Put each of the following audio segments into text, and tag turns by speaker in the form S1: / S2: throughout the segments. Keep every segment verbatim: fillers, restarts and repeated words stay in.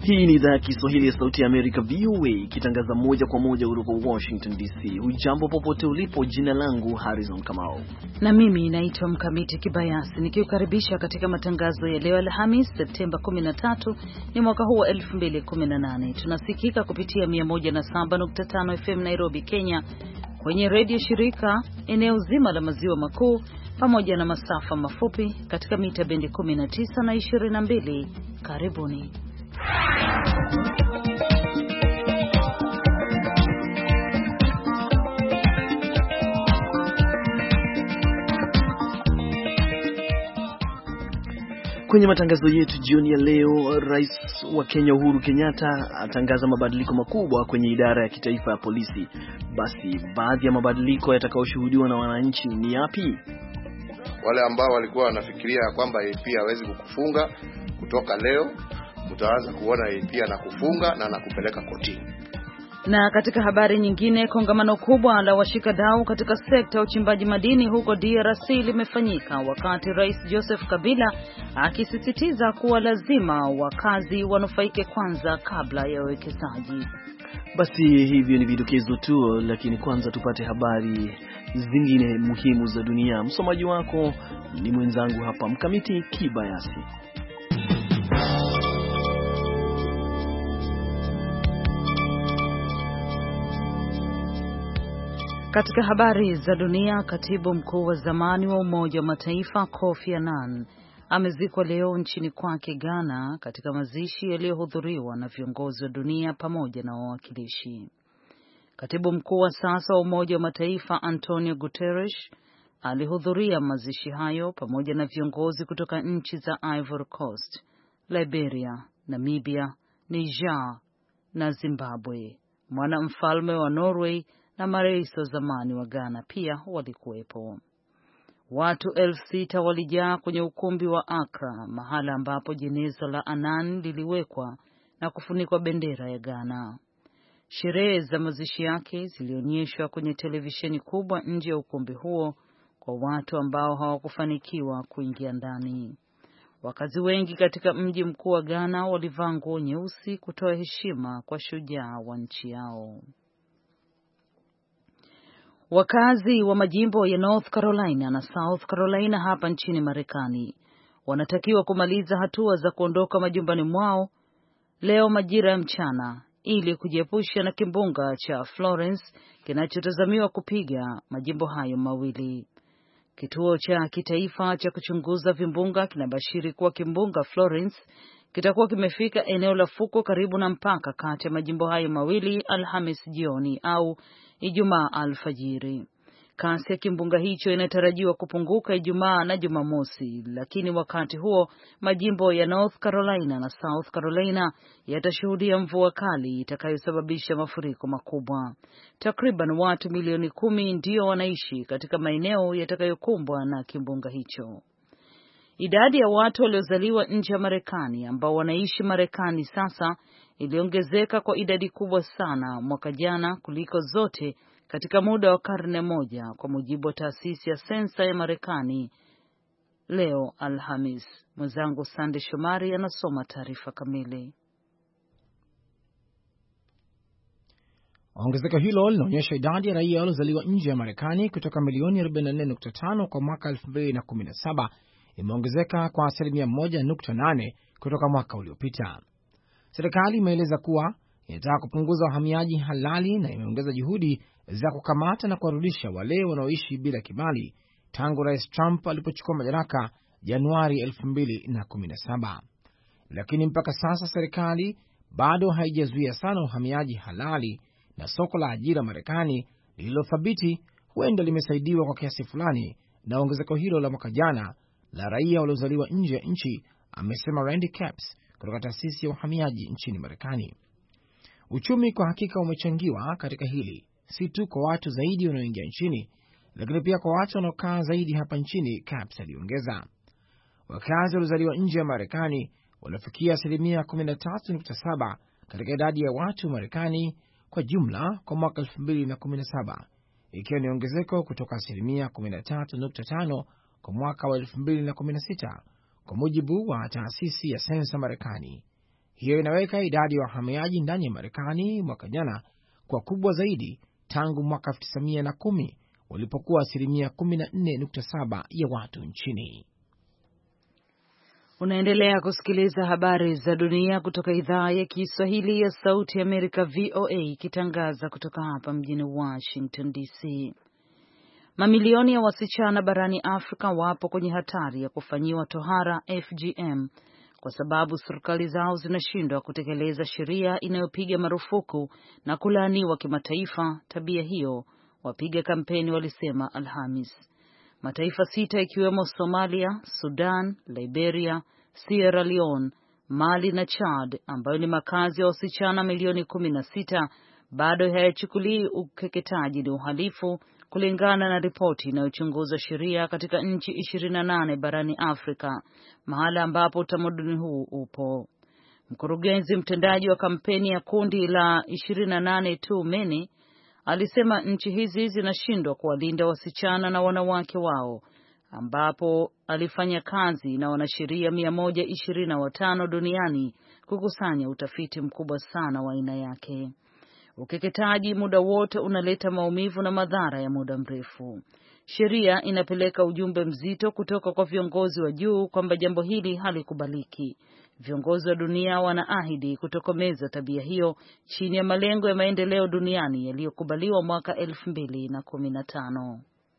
S1: Hii ni idhaa ya Kiswahili ya Sauti ya Amerika, V O A, ikitangaza moja kwa moja kutoka Washington D C. Hujambo popote ulipo, jina langu Harrison Kamau.
S2: Na mimi naitwa Mkamiti Kibayasi, nikiukaribisha katika matangazo ya leo Alhamis, Septemba kumi na tatu ni mwaka huu wa elfu mbili kumi na nane. Tunasikika kupitia mia moja na saba nukta tano F M Nairobi, Kenya, kwenye redio shirika eneo zima la maziwa makuu, pamoja na masafa mafupi katika mita bendi kumi na tisa na ishirini na mbili. Karibuni.
S1: Kwenye matangazo yetu jioni ya leo, Rais wa Kenya Uhuru Kenyatta atangaza mabadiliko makubwa kwenye idara ya kitaifa ya polisi. Basi baadhi ya mabadiliko yatakayoshuhudiwa na wananchi ni yapi?
S3: Wale ambao walikuwa wanafikiria kwamba A P hawezi kukufunga, kutoka leo utaanza kuona A P anakufunga na anakupeleka kotini.
S2: Na katika habari nyingine, kongamano kubwa la washikadau katika sekta ya uchimbaji madini huko D R C limefanyika wakati Rais Joseph Kabila akisisitiza kuwa lazima wakazi wanufaike kwanza kabla ya uwekezaji.
S1: Basi hivyo ni vidokezo tu, lakini kwanza tupate habari zingine muhimu za dunia. Msomaji wako ni mwenzangu hapa Mkamiti Kibayasi.
S2: Katika habari za dunia, katibu mkuu wa zamani wa Umoja wa Mataifa Kofi Annan amezikwa leo nchini kwake Ghana katika mazishi yaliyohudhuriwa na viongozi wa dunia pamoja na wawakilishi. Katibu mkuu wa sasa wa Umoja wa Mataifa Antonio Guterres alihudhuria mazishi hayo pamoja na viongozi kutoka nchi za Ivory Coast, Liberia, Namibia, Niger na Zimbabwe. Mwanamfalme wa Norway na marais wa zamani wa Ghana pia walikuwepo. Watu elfu sita walijaa kwenye ukumbi wa Accra, mahala ambapo jeneza la Annan liliwekwa na kufunikwa bendera ya Ghana. Sherehe za mazishi yake zilionyeshwa kwenye televisheni kubwa nje ya ukumbi huo kwa watu ambao hawakufanikiwa kuingia ndani. Wakazi wengi katika mji mkuu wa Ghana walivaa nguo nyeusi kutoa heshima kwa shujaa wa nchi yao. Wakazi wa majimbo ya North Carolina na South Carolina hapa nchini Marekani wanatakiwa kumaliza hatua za kuondoka majumbani mwao leo majira ya mchana ili kujiepusha na kimbunga cha Florence kinachotazamiwa kupiga majimbo hayo mawili. Kituo cha kitaifa cha kuchunguza vimbunga kinabashiri kuwa kimbunga Florence kitakuwa kimefika eneo la fuko karibu na mpaka kati ya majimbo hayo mawili Alhamis jioni au Ijumaa alfajiri. Kasi ya kimbunga hicho inatarajiwa kupunguka Ijumaa na Jumamosi, lakini wakati huo majimbo ya North Carolina na South Carolina yatashuhudia mvua kali itakayosababisha mafuriko makubwa. Takriban watu milioni kumi ndio wanaishi katika maeneo yatakayokumbwa na kimbunga hicho. Idadi ya watu waliozaliwa nje ya Marekani ambao wanaishi Marekani sasa iliongezeka kwa idadi kubwa sana mwaka jana kuliko zote katika muda wa karne moja, kwa mujibu wa taasisi ya sensa ya Marekani leo Alhamis. Mwenzangu Sande Shomari anasoma taarifa kamili.
S4: Ongezeko hilo linaonyesha idadi ya raia waliozaliwa nje ya Marekani kutoka milioni arobaini na nne nukta tano kwa mwaka elfu mbili na kumi na saba imeongezeka kwa asilimia moja nukta nane kutoka mwaka uliopita. Serikali imeeleza kuwa inataka kupunguza wahamiaji halali na imeongeza juhudi za kukamata na kuwarudisha wale wanaoishi bila kibali tangu Rais Trump alipochukua madaraka Januari elfu mbili na kumi na saba. Lakini mpaka sasa serikali bado haijazuia sana uhamiaji halali, na soko la ajira Marekani lililothabiti huenda limesaidiwa kwa kiasi fulani na ongezeko hilo la mwaka jana la raia waliozaliwa nje ya nchi, amesema Randy Capps kutoka taasisi ya uhamiaji nchini Marekani. Uchumi kwa hakika umechangiwa katika hili, si tu kwa watu zaidi wanaoingia nchini, lakini pia kwa watu wanaokaa zaidi hapa nchini, Capps aliongeza. Wakazi waliozaliwa nje ya Marekani wanafikia asilimia kumi na tatu nukta saba katika idadi ya watu Marekani kwa jumla kwa mwaka elfu mbili na kumi na saba, ikiwa ni ongezeko kutoka asilimia kumi na tatu nukta tano kwa mwaka wa elfu mbili na kumi na sita, kwa mujibu wa taasisi ya sensa Marekani. Hiyo inaweka idadi ya wa wahamiaji ndani ya Marekani mwaka jana kwa kubwa zaidi tangu mwaka elfu tisa mia kumi walipokuwa asilimia kumi na nne nukta saba ya watu nchini.
S2: Unaendelea kusikiliza habari za dunia kutoka idhaa ya Kiswahili ya Sauti ya Amerika V O A ikitangaza kutoka hapa mjini Washington D C. Mamilioni ya wasichana barani Afrika wapo kwenye hatari ya kufanyiwa tohara F G M kwa sababu serikali zao zinashindwa kutekeleza sheria inayopiga marufuku na kulaaniwa kimataifa tabia hiyo, wapiga kampeni walisema Alhamis. Mataifa sita ikiwemo Somalia, Sudan, Liberia, Sierra Leone, Mali na Chad ambayo ni makazi ya wasichana milioni kumi na sita bado hayachukulii ukeketaji ni uhalifu, kulingana na ripoti inayochunguza sheria katika nchi ishirini na nane barani Afrika, mahala ambapo utamaduni huu upo. Mkurugenzi mtendaji wa kampeni ya kundi la ishirini na nane Too Many alisema nchi hizi zinashindwa kuwalinda wasichana na wanawake wao, ambapo alifanya kazi na wanasheria mia moja ishirini na watano duniani kukusanya utafiti mkubwa sana wa aina yake. Ukeketaji muda wote unaleta maumivu na madhara ya muda mrefu. Sheria inapeleka ujumbe mzito kutoka kwa viongozi wa juu kwamba jambo hili halikubaliki. Viongozi wa dunia wanaahidi kutokomeza tabia hiyo chini ya malengo ya maendeleo duniani yaliyokubaliwa mwaka elfu mbili na kumi na tano.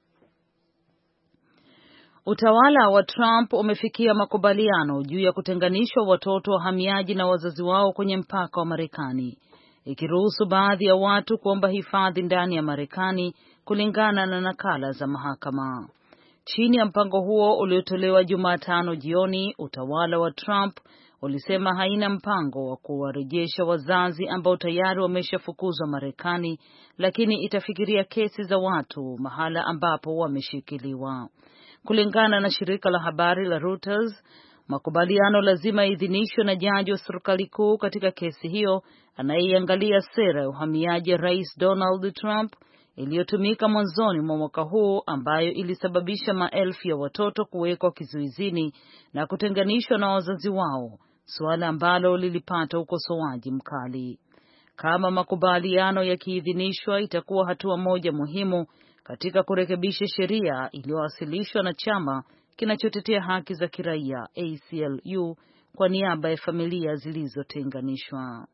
S2: Utawala wa Trump umefikia makubaliano juu ya kutenganishwa watoto wahamiaji na wazazi wao kwenye mpaka wa Marekani, ikiruhusu baadhi ya watu kuomba hifadhi ndani ya Marekani kulingana na nakala za mahakama. Chini ya mpango huo uliotolewa Jumatano jioni, utawala wa Trump ulisema haina mpango wa kuwarejesha wazazi ambao tayari wameshafukuzwa Marekani, lakini itafikiria kesi za watu mahala ambapo wameshikiliwa. Kulingana na shirika la habari la Reuters, makubaliano lazima idhinishwe na jaji wa serikali kuu katika kesi hiyo anayeiangalia sera ya uhamiaji ya Rais Donald Trump iliyotumika mwanzoni mwa mwaka huu, ambayo ilisababisha maelfu ya watoto kuwekwa kizuizini na kutenganishwa na wazazi wao, suala ambalo lilipata ukosoaji mkali. Kama makubaliano yakiidhinishwa, itakuwa hatua moja muhimu katika kurekebisha sheria iliyowasilishwa na chama kinachotetea haki za kiraia A C L U kwa niaba ya familia zilizotenganishwa.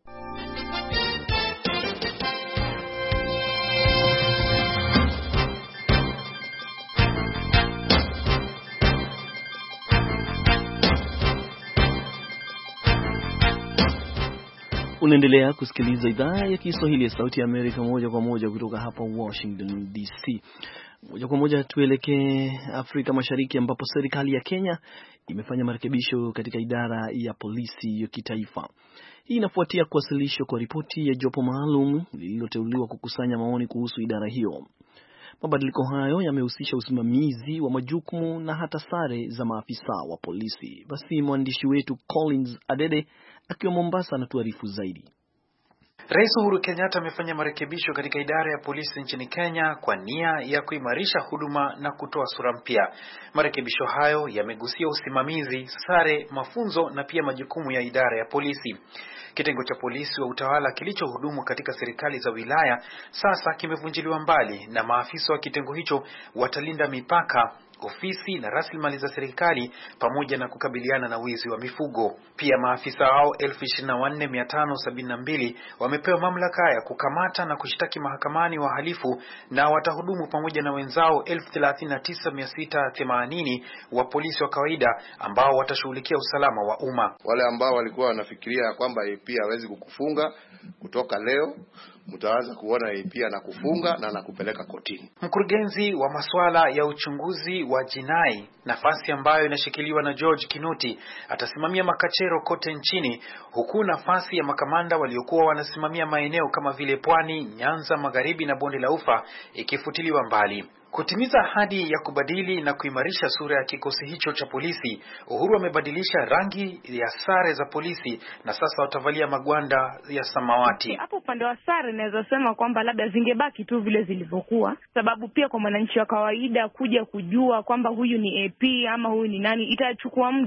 S1: Unaendelea kusikiliza idhaa ya Kiswahili ya Sauti ya Amerika moja kwa moja kutoka hapa Washington D C. Moja kwa moja tuelekee Afrika Mashariki, ambapo serikali ya Kenya imefanya marekebisho katika idara ya polisi ya kitaifa. Hii inafuatia kuwasilishwa kwa ripoti ya jopo maalum lililoteuliwa kukusanya maoni kuhusu idara hiyo. Mabadiliko hayo yamehusisha usimamizi wa majukumu na hata sare za maafisa wa polisi. Basi mwandishi wetu Collins Adede akiwa Mombasa anatuarifu zaidi.
S5: Rais Uhuru Kenyatta amefanya marekebisho katika idara ya polisi nchini Kenya kwa nia ya kuimarisha huduma na kutoa sura mpya. Marekebisho hayo yamegusia usimamizi, sare, mafunzo na pia majukumu ya idara ya polisi. Kitengo cha polisi wa utawala kilichohudumu katika serikali za wilaya sasa kimevunjiliwa mbali, na maafisa wa kitengo hicho watalinda mipaka, ofisi na rasilimali za serikali pamoja na kukabiliana na wizi wa mifugo. Pia maafisa hao elfu ishirini na nne mia tano sabini na mbili wamepewa mamlaka ya kukamata na kushtaki mahakamani wahalifu, na watahudumu pamoja na wenzao elfu thelathini na tisa mia sita themanini wa polisi wa kawaida ambao watashughulikia usalama wa umma.
S3: Wale ambao walikuwa wanafikiria kwamba A P hawezi kukufunga, kutoka leo mtaanza kuona A P na kufunga na nakupeleka kotini.
S5: Mkurugenzi wa masuala ya uchunguzi wa jinai, nafasi ambayo inashikiliwa na George Kinoti, atasimamia makachero kote nchini, huku nafasi ya makamanda waliokuwa wanasimamia maeneo kama vile Pwani, Nyanza, Magharibi na Bonde la Ufa ikifutiliwa mbali. Kutimiza ahadi ya kubadili na kuimarisha sura ya kikosi hicho cha polisi, Uhuru amebadilisha rangi ya sare za polisi na sasa watavalia magwanda ya samawati.
S6: Hapo upande wa sare naweza sema kwamba labda zingebaki tu vile zilivyokuwa, sababu pia kwa mwananchi wa kawaida kuja kujua kwamba huyu ni A P ama huyu ni nani itachukua muda.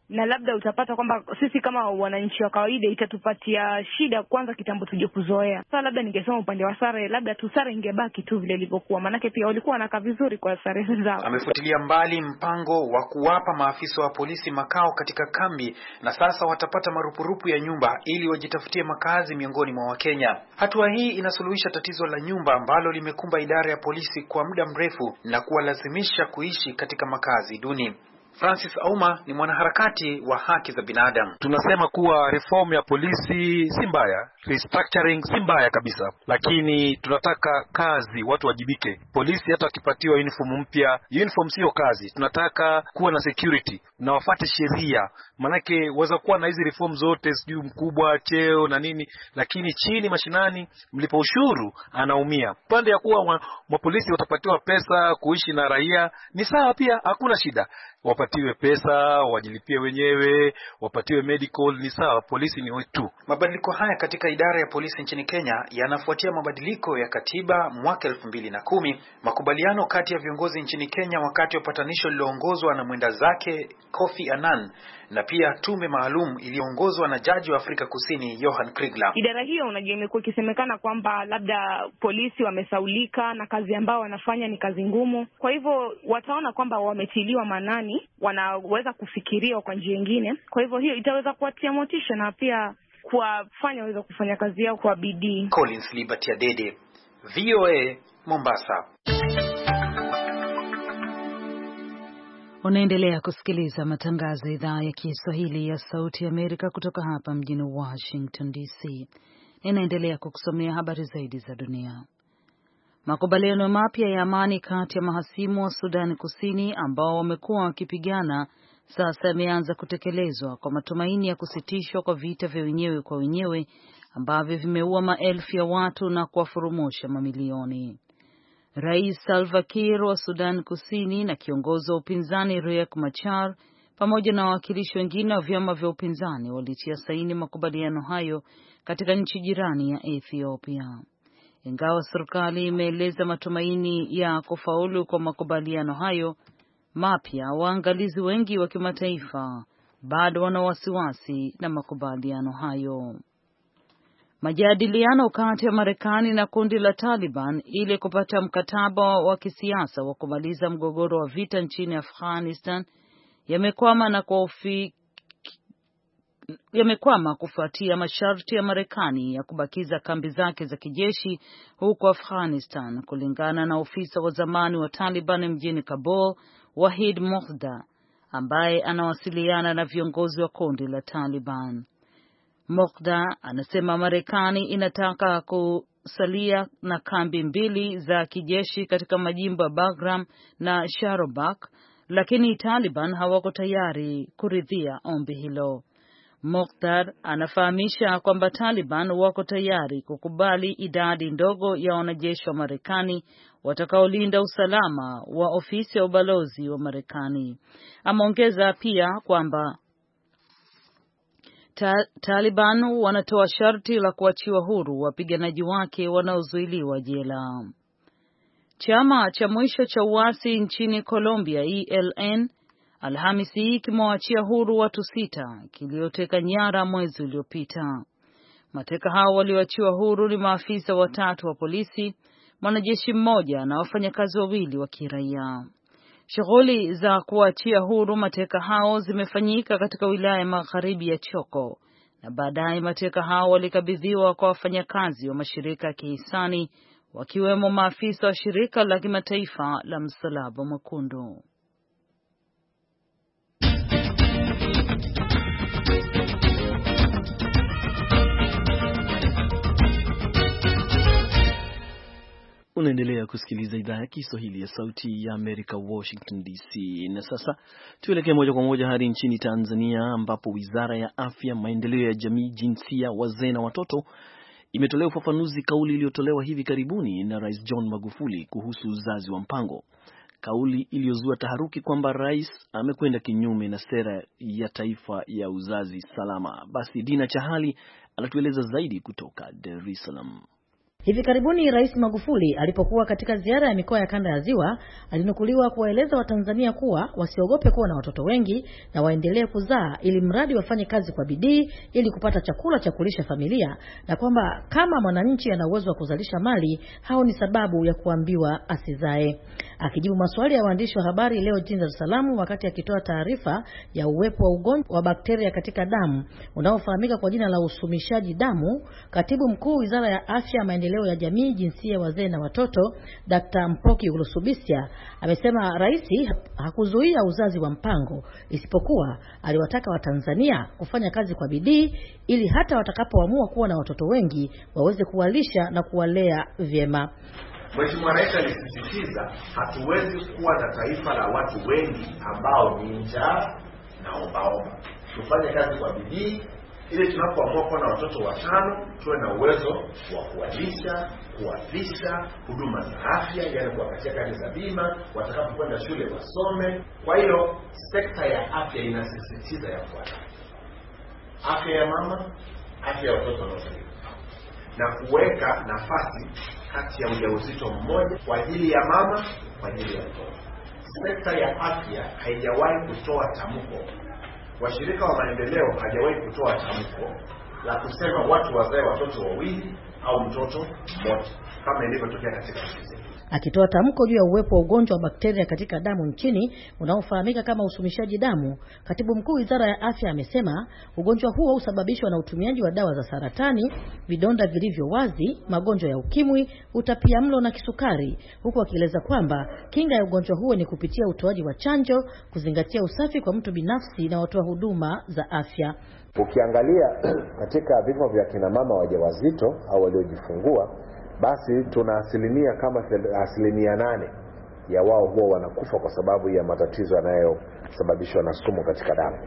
S6: na labda utapata kwamba sisi kama wananchi wa kawaida itatupatia shida kwanza kitambo tuje kuzoea. Sasa labda ningesema upande wa sare, labda tu sare ingebaki tu vile ilivyokuwa, manake pia walikuwa wanakaa vizuri kwa sare zao.
S5: Amefutilia mbali mpango wa kuwapa maafisa wa polisi makao katika kambi, na sasa watapata marupurupu ya nyumba ili wajitafutie makazi miongoni mwa Wakenya. Hatua hii inasuluhisha tatizo la nyumba ambalo limekumba idara ya polisi kwa muda mrefu na kuwalazimisha kuishi katika makazi duni. Francis Auma ni mwanaharakati wa haki za binadamu.
S7: Tunasema kuwa reform ya polisi si mbaya, restructuring si mbaya kabisa, lakini tunataka kazi, watu wajibike. Polisi hata wakipatiwa uniform mpya, uniform sio kazi. Tunataka kuwa na security na wafuate sheria. Manake waweza kuwa na hizi reform zote, sijui mkubwa, cheo na nini, lakini chini mashinani mlipa ushuru anaumia. Pande ya kuwa mapolisi watapatiwa pesa kuishi na raia ni sawa pia, hakuna shida. Wapatiwe pesa, wajilipie wenyewe, wapatiwe medical, ni sawa, polisi ni wetu.
S5: Mabadiliko haya katika idara ya polisi nchini Kenya yanafuatia mabadiliko ya katiba mwaka elfu mbili na kumi, makubaliano kati ya viongozi nchini Kenya wakati wa patanisho lililoongozwa na mwenda zake Kofi Annan, na pia tume maalum iliyoongozwa na jaji wa Afrika Kusini Johan Kriegler.
S6: Idara hiyo unajua imekuwa ikisemekana kwamba labda polisi wamesaulika na kazi ambao wanafanya ni kazi ngumu. Kwa hivyo wataona kwamba wametiliwa manani, wanaweza kufikiria kwa njia nyingine. Kwa hivyo hiyo itaweza kuwatia motisha na pia kuwafanya waweze kufanya kazi yao kwa bidii.
S5: Collins Liberty Adede, V O A, Mombasa.
S2: Unaendelea kusikiliza matangazo ya idhaa ya Kiswahili ya Sauti ya Amerika kutoka hapa mjini Washington D C. Ninaendelea kukusomea habari zaidi za dunia. Makubaliano mapya ya amani kati ya mahasimu wa Sudan Kusini ambao wamekuwa wakipigana sasa yameanza kutekelezwa kwa matumaini ya kusitishwa kwa vita vya wenyewe kwa wenyewe ambavyo vimeua maelfu ya watu na kuwafurumusha mamilioni. Rais Salva Kiir wa Sudan Kusini na kiongozi wa upinzani Riek Machar pamoja na wawakilishi wengine wa vyama vya upinzani walitia saini makubaliano hayo katika nchi jirani ya Ethiopia. Ingawa serikali imeeleza matumaini ya kufaulu kwa makubaliano hayo mapya, waangalizi wengi wa kimataifa bado wana wasiwasi na makubaliano hayo. Majadiliano kati ya Marekani na kundi la Taliban ili kupata mkataba wa kisiasa wa kumaliza mgogoro wa vita nchini Afghanistan yamekwama na kwa ufi yamekwama kufuatia masharti ya Marekani ya kubakiza kambi zake za kijeshi huko Afghanistan, kulingana na ofisa wa zamani wa Taliban mjini Kabul, Wahid Mohdar, ambaye anawasiliana na viongozi wa kundi la Taliban. Mohdar anasema Marekani inataka kusalia na kambi mbili za kijeshi katika majimbo ya Bagram na Sharobak, lakini Taliban hawako tayari kuridhia ombi hilo. Mokhtar anafahamisha kwamba Taliban wako tayari kukubali idadi ndogo ya wanajeshi wa Marekani watakaolinda usalama wa ofisi ya ubalozi wa Marekani. Ameongeza pia kwamba Ta Taliban wanatoa sharti la kuachiwa huru wapiganaji wake wanaozuiliwa jela. Chama cha mwisho cha uasi nchini Colombia E L N Alhamisi hii kimewaachia huru watu sita kilioteka nyara mwezi uliopita. Mateka hao walioachiwa huru ni maafisa watatu wa polisi, mwanajeshi mmoja na wafanyakazi wawili wa kiraia. Shughuli za kuachia huru mateka hao zimefanyika katika wilaya magharibi ya Choko, na baadaye mateka hao walikabidhiwa kwa wafanyakazi wa mashirika ya kihisani wakiwemo maafisa wa shirika la kimataifa la Msalaba Mwekundu.
S1: Unaendelea kusikiliza idhaa ya Kiswahili ya Sauti ya Amerika, Washington D C. Na sasa tuelekee moja kwa moja hadi nchini Tanzania, ambapo Wizara ya Afya, Maendeleo ya Jamii, Jinsia, Wazee na Watoto imetolea ufafanuzi kauli iliyotolewa hivi karibuni na Rais John Magufuli kuhusu uzazi wa mpango. Kauli iliyozua taharuki kwamba rais amekwenda kinyume na sera ya taifa ya uzazi salama. Basi Dina Chahali anatueleza zaidi kutoka Dar es Salaam.
S8: Hivi karibuni Rais Magufuli alipokuwa katika ziara ya mikoa ya kanda ya Ziwa, alinukuliwa kuwaeleza Watanzania kuwa wasiogope kuwa na watoto wengi na waendelee kuzaa ili mradi wafanye kazi kwa bidii ili kupata chakula cha kulisha familia, na kwamba kama mwananchi ana uwezo wa kuzalisha mali, hao ni sababu ya kuambiwa asizae. Akijibu maswali ya waandishi wa habari leo jijini Dar es Salaam wakati akitoa taarifa ya uwepo wa ugonjwa wa bakteria katika damu unaofahamika kwa jina la usumishaji damu, Katibu Mkuu Wizara ya Afya, Maendeleo ya Jamii, Jinsia, Wazee na Watoto, Daktari Mpoki Ulusubisya amesema rais hakuzuia uzazi wa mpango, isipokuwa aliwataka Watanzania kufanya kazi kwa bidii ili hata watakapoamua kuwa na watoto wengi waweze kuwalisha na kuwalea vyema.
S9: Mheshimiwa Rais alisisitiza hatuwezi kuwa na taifa la watu wengi ambao ni njaa na ombaomba. Tufanye kazi kwa bidii ili tunapoamua kuwa na watoto watano tuwe na uwezo wa kuwalisha, kuwavisha, huduma za afya, yani kuwapatia kadi za bima, watakapokwenda shule wasome. Kwa hiyo sekta ya afya inasisitiza yafuatayo: afya ya mama, afya ya watoto wanaozaliwa, na kuweka nafasi kati ya ujauzito mmoja kwa ajili ya mama, kwa ajili ya mtoto. Sekta ya afya haijawahi kutoa tamko, washirika wa maendeleo hajawahi kutoa tamko la kusema watu wazae watoto wawili au mtoto mmoja kama ilivyotokea katika nchi zetu.
S8: Akitoa tamko juu ya uwepo wa ugonjwa wa bakteria katika damu nchini unaofahamika kama usumishaji damu, Katibu Mkuu Wizara ya Afya amesema ugonjwa huo husababishwa na utumiaji wa dawa za saratani, vidonda vilivyo wazi, magonjwa ya ukimwi, utapiamlo na kisukari, huku akieleza kwamba kinga ya ugonjwa huo ni kupitia utoaji wa chanjo, kuzingatia usafi kwa mtu binafsi na watoa huduma za afya.
S10: Ukiangalia katika vifo vya kina mama wajawazito au waliojifungua, basi tuna asilimia kama asilimia nane ya wao huwa wanakufa kwa sababu ya matatizo yanayosababishwa na sumu katika damu.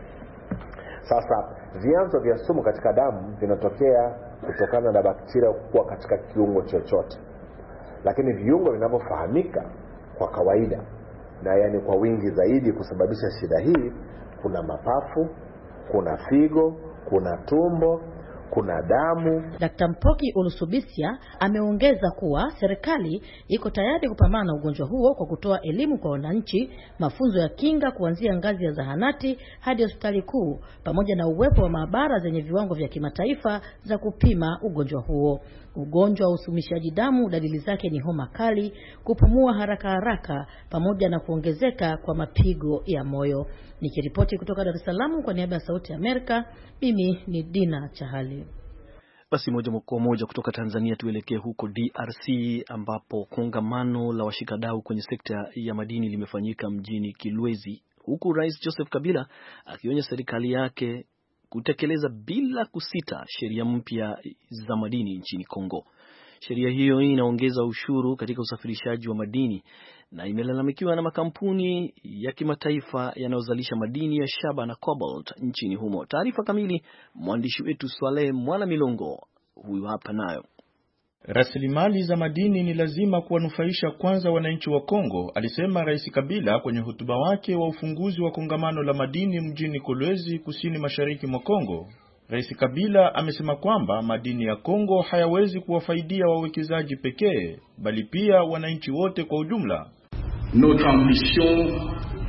S10: Sasa vyanzo vya sumu katika damu vinatokea kutokana na bakteria kuwa katika kiungo chochote, lakini viungo vinavyofahamika kwa kawaida na yani kwa wingi zaidi kusababisha shida hii, kuna mapafu, kuna figo, kuna tumbo, kuna damu.
S8: Daktari Mpoki Ulusubisya ameongeza kuwa serikali iko tayari kupambana na ugonjwa huo kwa kutoa elimu kwa wananchi, mafunzo ya kinga kuanzia ngazi ya zahanati hadi hospitali kuu, pamoja na uwepo wa maabara zenye viwango vya kimataifa za kupima ugonjwa huo. Ugonjwa wa usumishaji damu dalili zake ni homa kali, kupumua haraka haraka, pamoja na kuongezeka kwa mapigo ya moyo. Nikiripoti kutoka Dar es Salaam kwa niaba ya Sauti ya Amerika, mimi ni Dina Chahali.
S1: Basi moja kwa moja kutoka Tanzania tuelekee huko D R C ambapo kongamano la washikadau kwenye sekta ya madini limefanyika mjini Kilwezi, huku Rais Joseph Kabila akionya serikali yake kutekeleza bila kusita sheria mpya za madini nchini Kongo. Sheria hiyo inaongeza ushuru katika usafirishaji wa madini na imelalamikiwa na makampuni ya kimataifa yanayozalisha madini ya shaba na cobalt nchini humo. Taarifa kamili mwandishi wetu Swale Mwana Milongo huyu hapa nayo.
S11: Rasilimali za madini ni lazima kuwanufaisha kwanza wananchi wa Kongo, alisema Rais Kabila kwenye hotuba wake wa ufunguzi wa kongamano la madini mjini Kolwezi, kusini mashariki mwa Kongo. Rais Kabila amesema kwamba madini ya Kongo hayawezi kuwafaidia wawekezaji pekee, bali pia wananchi wote kwa ujumla.
S12: Notre ambition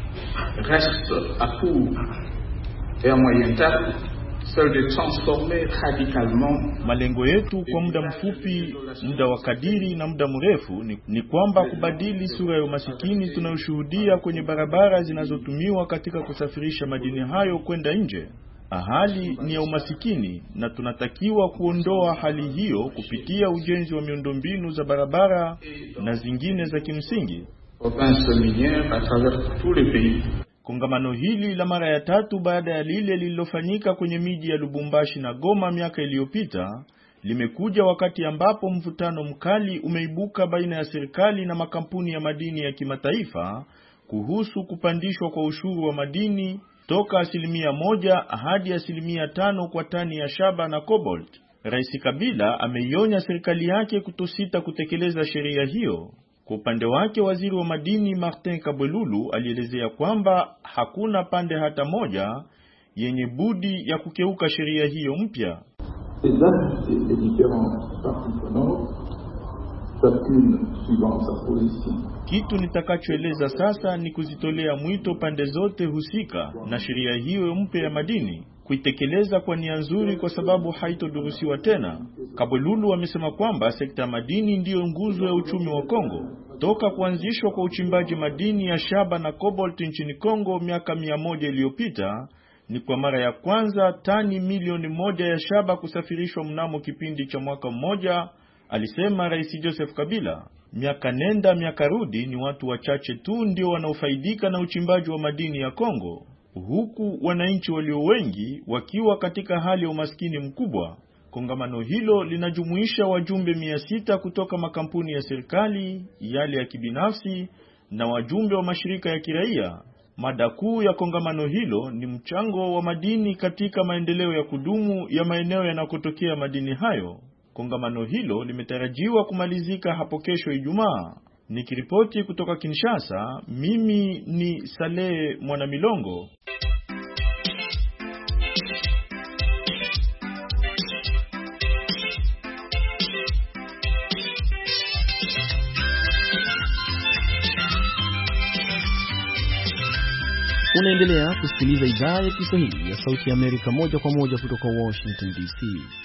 S12: reste à court et à moyen terme celle de transformer radicalement.
S11: Malengo yetu kwa muda mfupi, muda wa kadiri na muda mrefu ni, ni kwamba kubadili sura ya umasikini tunayoshuhudia kwenye barabara zinazotumiwa katika kusafirisha madini hayo kwenda nje. Hali ni ya umasikini na tunatakiwa kuondoa hali hiyo kupitia ujenzi wa miundombinu za barabara na zingine za kimsingi. Kongamano hili la mara ya tatu baada ya lile lililofanyika kwenye miji ya Lubumbashi na Goma miaka iliyopita limekuja wakati ambapo mvutano mkali umeibuka baina ya serikali na makampuni ya madini ya kimataifa kuhusu kupandishwa kwa ushuru wa madini toka asilimia moja hadi asilimia tano kwa tani ya shaba na cobalt. Rais Kabila ameionya serikali yake kutosita kutekeleza sheria hiyo. Kwa upande wake, waziri wa madini Martin Kabwelulu alielezea kwamba hakuna pande hata moja yenye budi ya kukeuka sheria hiyo mpya.
S12: chacune suivant sa position.
S11: Kitu nitakachoeleza sasa ni kuzitolea mwito pande zote husika na sheria hiyo mpya ya madini kuitekeleza kwa nia nzuri, kwa sababu haitodurusiwa tena. Kabwelulu amesema kwamba sekta ya madini ndiyo nguzo ya uchumi wa Kongo. Toka kuanzishwa kwa uchimbaji madini ya shaba na cobalt nchini Kongo miaka mia moja iliyopita, ni kwa mara ya kwanza tani milioni moja ya shaba kusafirishwa mnamo kipindi cha mwaka mmoja, alisema Rais Joseph Kabila. Miaka nenda miaka rudi, ni watu wachache tu ndio wanaofaidika na uchimbaji wa madini ya Kongo, huku wananchi walio wengi wakiwa katika hali ya umaskini mkubwa. Kongamano hilo linajumuisha wajumbe mia sita kutoka makampuni ya serikali, yale ya kibinafsi na wajumbe wa mashirika ya kiraia. Mada kuu ya kongamano hilo ni mchango wa madini katika maendeleo ya kudumu ya maeneo yanakotokea madini hayo. Kongamano hilo limetarajiwa kumalizika hapo kesho Ijumaa. Nikiripoti kutoka Kinshasa, mimi ni Saleh Mwanamilongo.
S1: Unaendelea kusikiliza idhaa ya Kiswahili ya Sauti ya Amerika moja kwa moja kutoka Washington D C.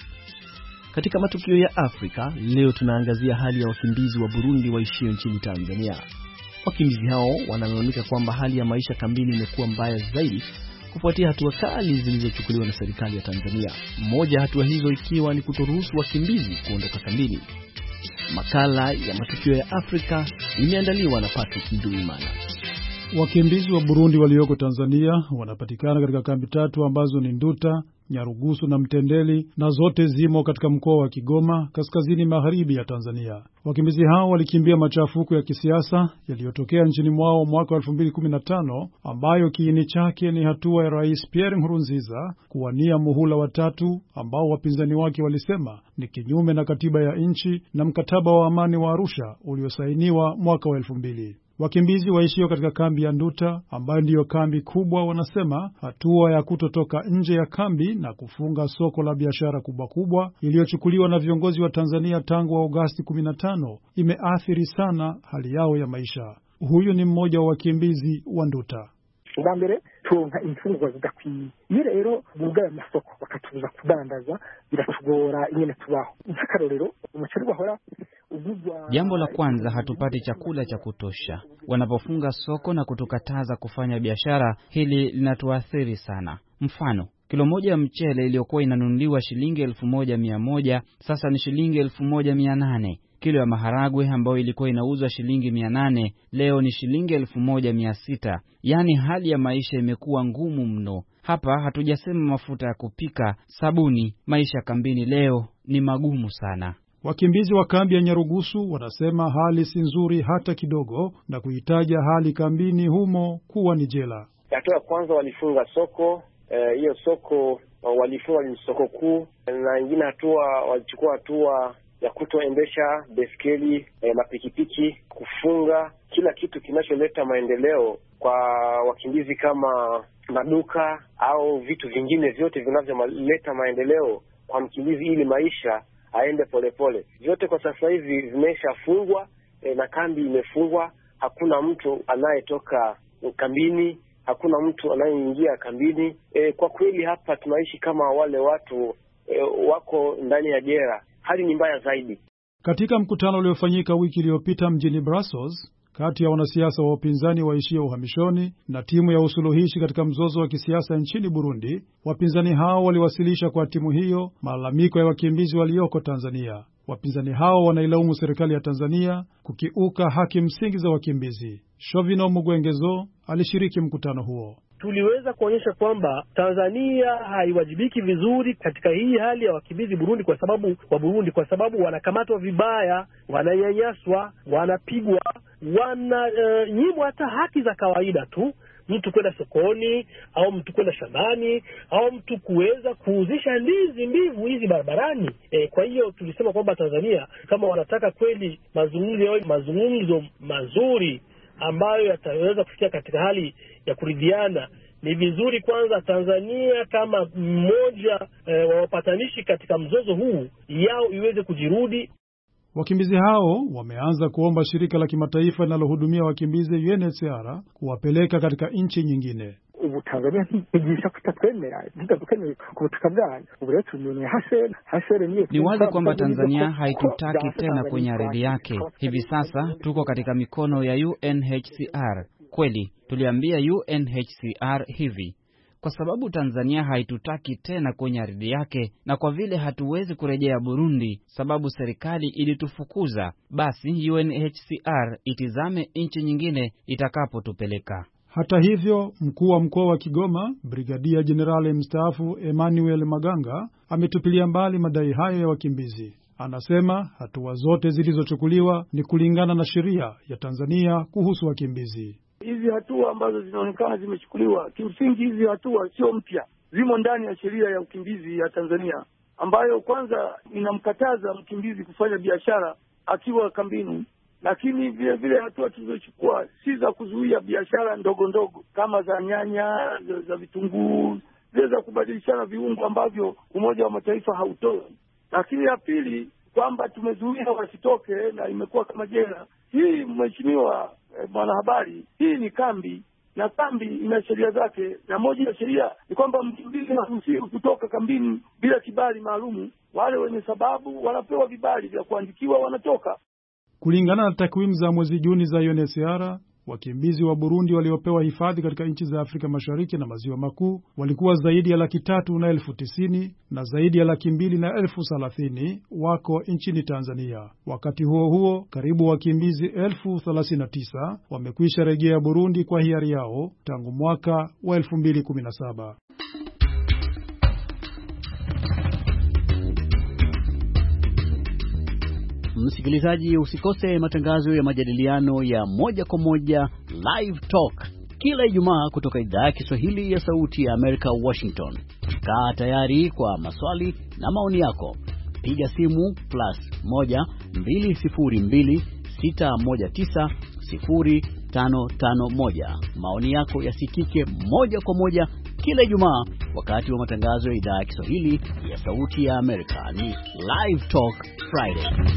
S1: Katika matukio ya Afrika, leo tunaangazia hali ya wakimbizi wa Burundi waishio nchini Tanzania. Wakimbizi hao wanalalamika kwamba hali ya maisha kambini imekuwa mbaya zaidi kufuatia hatua kali zilizochukuliwa na serikali ya Tanzania. Moja hatua hizo ikiwa ni kutoruhusu wakimbizi kuondoka kambini. Makala ya matukio ya Afrika imeandaliwa na Patrick Nduwimana.
S13: Wakimbizi wa Burundi walioko Tanzania wanapatikana katika kambi tatu ambazo ni Nduta, Nyarugusu na Mtendeli, na zote zimo katika mkoa wa Kigoma, kaskazini magharibi ya Tanzania. Wakimbizi hao walikimbia machafuko ya kisiasa yaliyotokea nchini mwao mwaka wa elfu mbili kumi na tano, ambayo kiini chake ni hatua ya Rais Pierre Nkurunziza kuwania muhula wa tatu, ambao wapinzani wake walisema ni kinyume na katiba ya nchi na mkataba wa amani wa Arusha uliosainiwa mwaka wa elfu mbili. Wakimbizi waishio katika kambi ya Nduta, ambayo ndiyo kambi kubwa, wanasema hatua ya kutotoka nje ya kambi na kufunga soko la biashara kubwa kubwa iliyochukuliwa na viongozi wa Tanzania tangu Agosti kumi na tano imeathiri sana hali yao ya maisha. Huyu ni mmoja wa wakimbizi wa Nduta.
S14: Ubambere tuonka imfungwa zidakwiye iyo rero bugaya masoko bakatubuza kudandaza biratugora ingene tubaho. Ntakarorero umuceri bahora.
S15: Jambo la kwanza, hatupati chakula cha kutosha. Wanapofunga soko na kutukataza kufanya biashara, hili linatuathiri sana. Mfano, kilo moja ya mchele iliyokuwa inanunuliwa shilingi elfu moja mia moja sasa ni shilingi elfu moja mia nane. Kilo ya maharagwe ambayo ilikuwa inauzwa shilingi mia nane leo ni shilingi elfu moja mia sita. Yaani hali ya maisha imekuwa ngumu mno. Hapa hatujasema mafuta ya kupika, sabuni. Maisha kambini leo ni magumu sana.
S13: Wakimbizi wa kambi ya Nyarugusu wanasema hali si nzuri hata kidogo, na kuitaja hali kambini humo kuwa ni jela.
S16: Hatua ya kwanza walifunga soko, hiyo e, soko walifunga ni soko kuu, na nyingine hatua walichukua hatua ya kutoendesha beskeli, e, mapikipiki, kufunga kila kitu kinacholeta maendeleo kwa wakimbizi kama maduka au vitu vingine vyote vinavyoleta maendeleo kwa mkimbizi ili maisha aende polepole. Vyote kwa sasa hivi vimeshafungwa, e, na kambi imefungwa. Hakuna mtu anayetoka kambini, hakuna mtu anayeingia kambini. E, kwa kweli hapa tunaishi kama wale watu e, wako ndani ya jela. Hali ni mbaya zaidi.
S13: Katika mkutano uliofanyika wiki iliyopita mjini Brussels kati ya wanasiasa wa upinzani waishio uhamishoni na timu ya usuluhishi katika mzozo wa kisiasa nchini Burundi, wapinzani hao waliwasilisha kwa timu hiyo malalamiko ya wakimbizi walioko Tanzania. Wapinzani hao wanailaumu serikali ya Tanzania kukiuka haki msingi za wakimbizi. Shovino Mugwengezo alishiriki mkutano huo.
S17: Tuliweza kuonyesha kwamba Tanzania haiwajibiki vizuri katika hii hali ya wakimbizi Burundi, kwa sababu wa Burundi kwa sababu wanakamatwa vibaya, wananyanyaswa, wanapigwa, wananyimwa uh, hata haki za kawaida tu, mtu kwenda sokoni au mtu kwenda shambani au mtu kuweza kuuzisha ndizi mbivu hizi barabarani. E, kwa hiyo tulisema kwamba Tanzania kama wanataka kweli mazungumzo mazungumzo mazuri ambayo yataweza kufikia katika hali ya kuridhiana, ni vizuri kwanza Tanzania kama mmoja e, wa wapatanishi katika mzozo huu yao iweze kujirudi.
S13: Wakimbizi hao wameanza kuomba shirika la kimataifa linalohudumia wakimbizi U N H C R kuwapeleka katika nchi nyingine.
S14: Ubu Tanzania ntigisha kutatwemera ntigatukanye ku butaka bwayo. Ubu rero tumenye hasere hasere niyo.
S15: Ni wazi kwamba Tanzania haitutaki tena kwenye ardhi yake. Hivi sasa tuko katika mikono ya U N H C R. Kweli tuliambia U N H C R hivi, kwa sababu Tanzania haitutaki tena kwenye ardhi yake, na kwa vile hatuwezi kurejea Burundi sababu serikali ilitufukuza, basi U N H C R itizame nchi nyingine itakapotupeleka.
S13: Hata hivyo, mkuu wa mkoa wa Kigoma, Brigadia Jenerali mstaafu Emmanuel Maganga, ametupilia mbali madai hayo ya wakimbizi. Anasema hatua zote zilizochukuliwa ni kulingana na sheria ya Tanzania kuhusu wakimbizi.
S18: Hizi hatua ambazo zinaonekana zimechukuliwa, kimsingi hizi hatua sio mpya, zimo ndani ya sheria ya ukimbizi ya Tanzania, ambayo kwanza inamkataza mkimbizi kufanya biashara akiwa kambini. Lakini vile vile hatua tulizochukua si za kuzuia biashara ndogo ndogo kama za nyanya, za, za vitunguu, zile za kubadilishana viungo ambavyo Umoja wa Mataifa hautoi. Lakini ya pili kwamba tumezuia wasitoke na imekuwa kama jela. Hii mheshimiwa eh, mwanahabari, hii ni kambi na kambi ina sheria zake, na moja ya sheria ni kwamba mkimbizi haruhusiwi kutoka kambini bila kibali maalumu. Wale wenye sababu wanapewa vibali vya kuandikiwa, wanatoka.
S13: Kulingana na takwimu za mwezi Juni za U N H C R, wakimbizi wa Burundi waliopewa hifadhi katika nchi za Afrika Mashariki na Maziwa Makuu walikuwa zaidi ya laki tatu na elfu tisini na zaidi ya laki mbili na elfu thelathini wako nchini Tanzania. Wakati huo huo, karibu wakimbizi elfu thelathini na tisa wamekwisha rejea Burundi kwa hiari yao tangu mwaka wa elfu mbili kumi na saba.
S19: Msikilizaji, usikose matangazo ya majadiliano ya moja kwa moja Live Talk kila Ijumaa kutoka idhaa ya Kiswahili ya Sauti ya Amerika, Washington. Kaa tayari kwa maswali na maoni yako. Piga simu plus moja mbili sifuri mbili sita moja tisa sifuri tano tano moja. Maoni yako yasikike moja kwa moja kila Ijumaa wakati wa matangazo ya idhaa ya Kiswahili ya Sauti ya Amerika. Ni Live Talk Friday.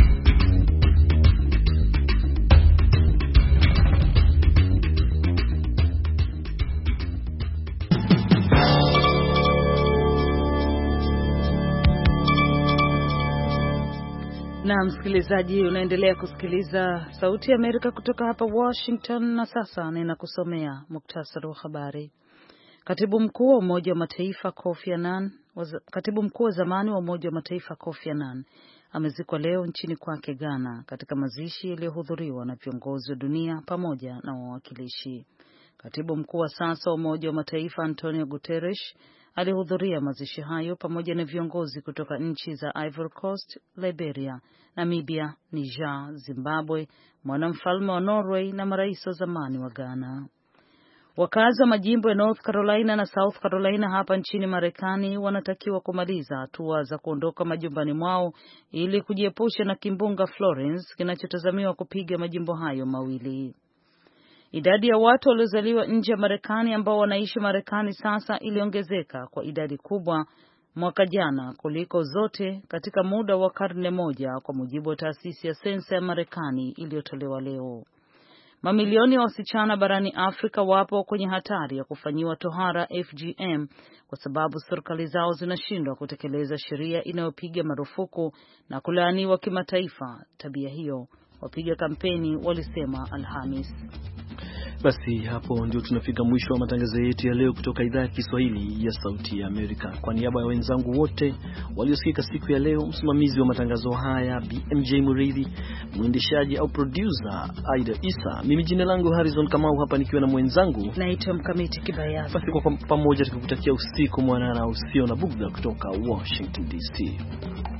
S2: Na msikilizaji, unaendelea kusikiliza Sauti ya Amerika kutoka hapa Washington, na sasa ninakusomea muktasari wa habari. Katibu mkuu wa Umoja wa Mataifa Kofi Annan, katibu mkuu wa zamani wa Umoja wa Mataifa Kofi Annan amezikwa leo nchini kwake Ghana katika mazishi yaliyohudhuriwa na viongozi wa dunia pamoja na wawakilishi. Katibu mkuu wa sasa wa Umoja wa Mataifa Antonio Guterres alihudhuria mazishi hayo pamoja na viongozi kutoka nchi za Ivory Coast, Liberia, Namibia, Niger, Zimbabwe, mwanamfalme wa Norway na marais wa zamani wa Ghana. Wakazi wa majimbo ya North Carolina na South Carolina hapa nchini Marekani wanatakiwa kumaliza hatua za kuondoka majumbani mwao ili kujiepusha na kimbunga Florence kinachotazamiwa kupiga majimbo hayo mawili. Idadi ya watu waliozaliwa nje ya Marekani ambao wanaishi Marekani sasa iliongezeka kwa idadi kubwa mwaka jana kuliko zote katika muda wa karne moja, kwa mujibu wa taasisi ya sensa ya Marekani iliyotolewa leo. Mamilioni ya wasichana barani Afrika wapo kwenye hatari ya kufanyiwa tohara F G M kwa sababu serikali zao zinashindwa kutekeleza sheria inayopiga marufuku na kulaaniwa kimataifa tabia hiyo, wapiga kampeni walisema Alhamis.
S1: Basi hapo ndio tunafika mwisho wa matangazo yetu ya leo kutoka idhaa ya Kiswahili ya Sauti ya Amerika. Kwa niaba ya wenzangu wote waliosikika siku ya leo, msimamizi wa matangazo haya B M J Muridhi, mwendeshaji au producer Aida Isa, mimi jina langu Harrison Kamau, hapa nikiwa na mwenzangu
S2: naitwa Mkamiti Kibayasi.
S1: Basi kwa pamoja tukikutakia usiku mwanana usio na bugdha kutoka Washington D C.